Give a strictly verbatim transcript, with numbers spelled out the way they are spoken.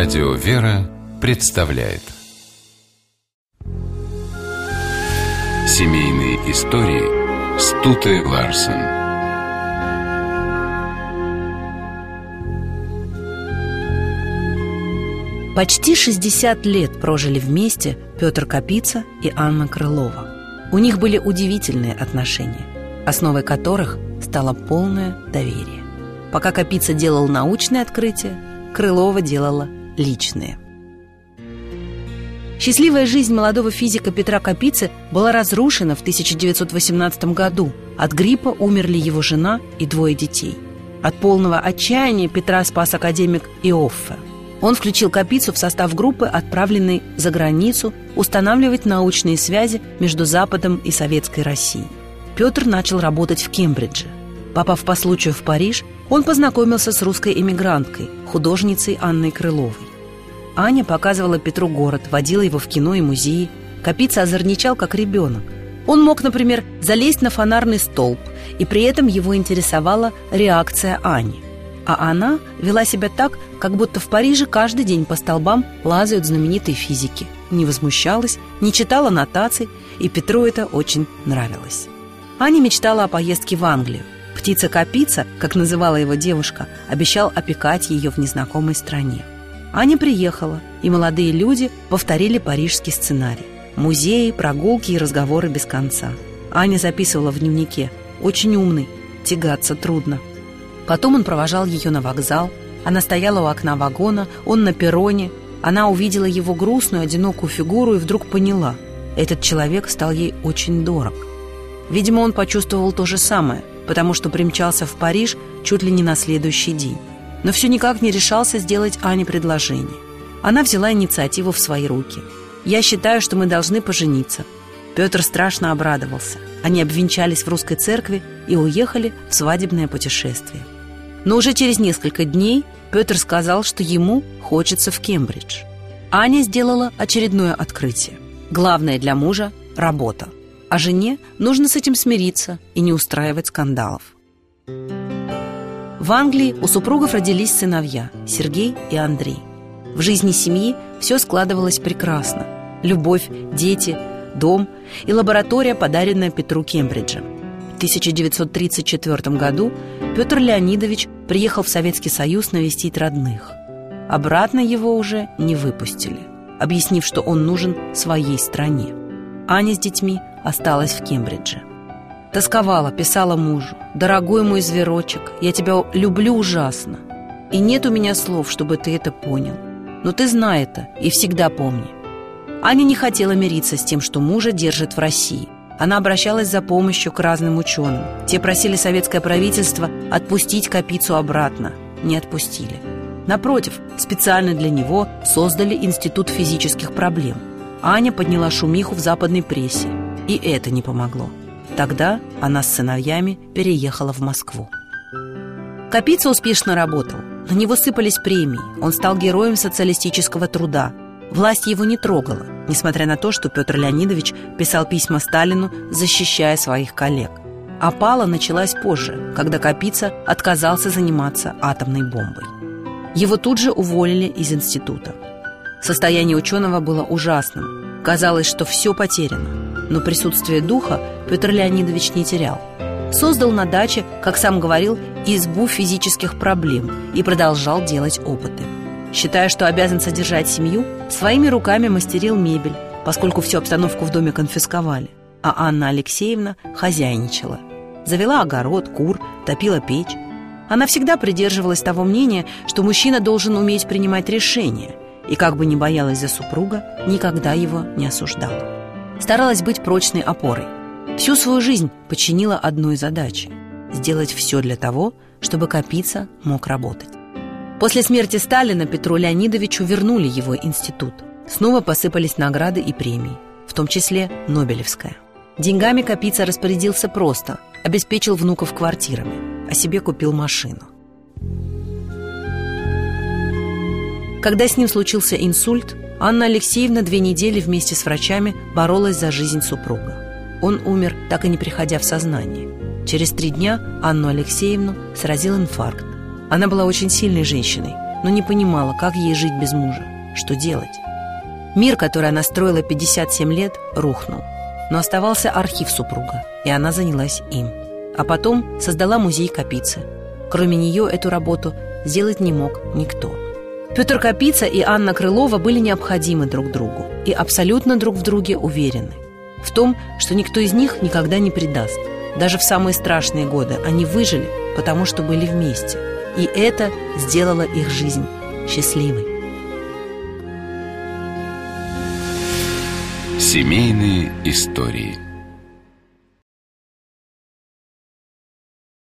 Радио «Вера» представляет семейные истории Стуте Ларсен. Почти шестьдесят лет прожили вместе Петр Капица и Анна Крылова. У них были удивительные отношения, основой которых стало полное доверие. Пока Капица делал научные открытия, Крылова делала личные. Счастливая жизнь молодого физика Петра Капицы была разрушена в тысяча девятьсот восемнадцатом году. От гриппа умерли его жена и двое детей. От полного отчаяния Петра спас академик Иоффе. Он включил Капицу в состав группы, отправленной за границу устанавливать научные связи между Западом и Советской Россией. Петр начал работать в Кембридже. Попав по случаю в Париж, он познакомился с русской эмигранткой, художницей Анной Крыловой. Аня показывала Петру город, водила его в кино и музеи. Капица озорничал, как ребенок. Он мог, например, залезть на фонарный столб, и при этом его интересовала реакция Ани. А она вела себя так, как будто в Париже каждый день по столбам лазают знаменитые физики. Не возмущалась, не читала нотаций, и Петру это очень нравилось. Аня мечтала о поездке в Англию. Птица Капица, как называла его девушка, обещал опекать ее в незнакомой стране. Аня приехала, и молодые люди повторили парижский сценарий. Музеи, прогулки и разговоры без конца. Аня записывала в дневнике: «Очень умный, тягаться трудно». Потом он провожал ее на вокзал. Она стояла у окна вагона, он на перроне. Она увидела его грустную, одинокую фигуру и вдруг поняла: этот человек стал ей очень дорог. Видимо, он почувствовал то же самое, потому что примчался в Париж чуть ли не на следующий день. Но все никак не решался сделать Ане предложение. Она взяла инициативу в свои руки. «Я считаю, что мы должны пожениться». Петр страшно обрадовался. Они обвенчались в русской церкви и уехали в свадебное путешествие. Но уже через несколько дней Петр сказал, что ему хочется в Кембридж. Аня сделала очередное открытие. Главное для мужа – работа. А жене нужно с этим смириться и не устраивать скандалов. В Англии у супругов родились сыновья – Сергей и Андрей. В жизни семьи все складывалось прекрасно. Любовь, дети, дом и лаборатория, подаренная Петру Кембриджем. В тысяча девятьсот тридцать четвёртом году Петр Леонидович приехал в Советский Союз навестить родных. Обратно его уже не выпустили, объяснив, что он нужен своей стране. Аня с детьми осталась в Кембридже. Тосковала, писала мужу: «Дорогой мой зверочек, я тебя люблю ужасно. И нет у меня слов, чтобы ты это понял. Но ты знай это и всегда помни». Аня не хотела мириться с тем, что мужа держат в России. Она обращалась за помощью к разным ученым. Те просили советское правительство отпустить Капицу обратно. Не отпустили. Напротив, специально для него создали Институт физических проблем. Аня подняла шумиху в западной прессе. И это не помогло. Тогда она с сыновьями переехала в Москву. Капица успешно работал. На него сыпались премии. Он стал героем социалистического труда. Власть его не трогала, несмотря на то, что Петр Леонидович писал письма Сталину, защищая своих коллег. Опала началась позже, когда Капица отказался заниматься атомной бомбой. Его тут же уволили из института. Состояние ученого было ужасным. Казалось, что все потеряно. Но присутствие духа Петр Леонидович не терял. Создал на даче, как сам говорил, избу физических проблем и продолжал делать опыты. Считая, что обязан содержать семью, своими руками мастерил мебель, поскольку всю обстановку в доме конфисковали. А Анна Алексеевна хозяйничала. Завела огород, кур, топила печь. Она всегда придерживалась того мнения, что мужчина должен уметь принимать решения, и, как бы ни боялась за супруга, никогда его не осуждала. Старалась быть прочной опорой. Всю свою жизнь подчинила одной задаче – сделать все для того, чтобы Капица мог работать. После смерти Сталина Петру Леонидовичу вернули его институт. Снова посыпались награды и премии, в том числе Нобелевская. Деньгами Капица распорядился просто, обеспечил внуков квартирами, а себе купил машину. Когда с ним случился инсульт, Анна Алексеевна две недели вместе с врачами боролась за жизнь супруга. Он умер, так и не приходя в сознание. Через три дня Анну Алексеевну сразил инфаркт. Она была очень сильной женщиной, но не понимала, как ей жить без мужа, что делать. Мир, который она строила пятьдесят семь лет, рухнул. Но оставался архив супруга, и она занялась им. А потом создала музей Капицы. Кроме нее эту работу сделать не мог никто. Петр Капица и Анна Крылова были необходимы друг другу и абсолютно друг в друге уверены. В том, что никто из них никогда не предаст. Даже в самые страшные годы они выжили, потому что были вместе. И это сделало их жизнь счастливой. Семейные истории.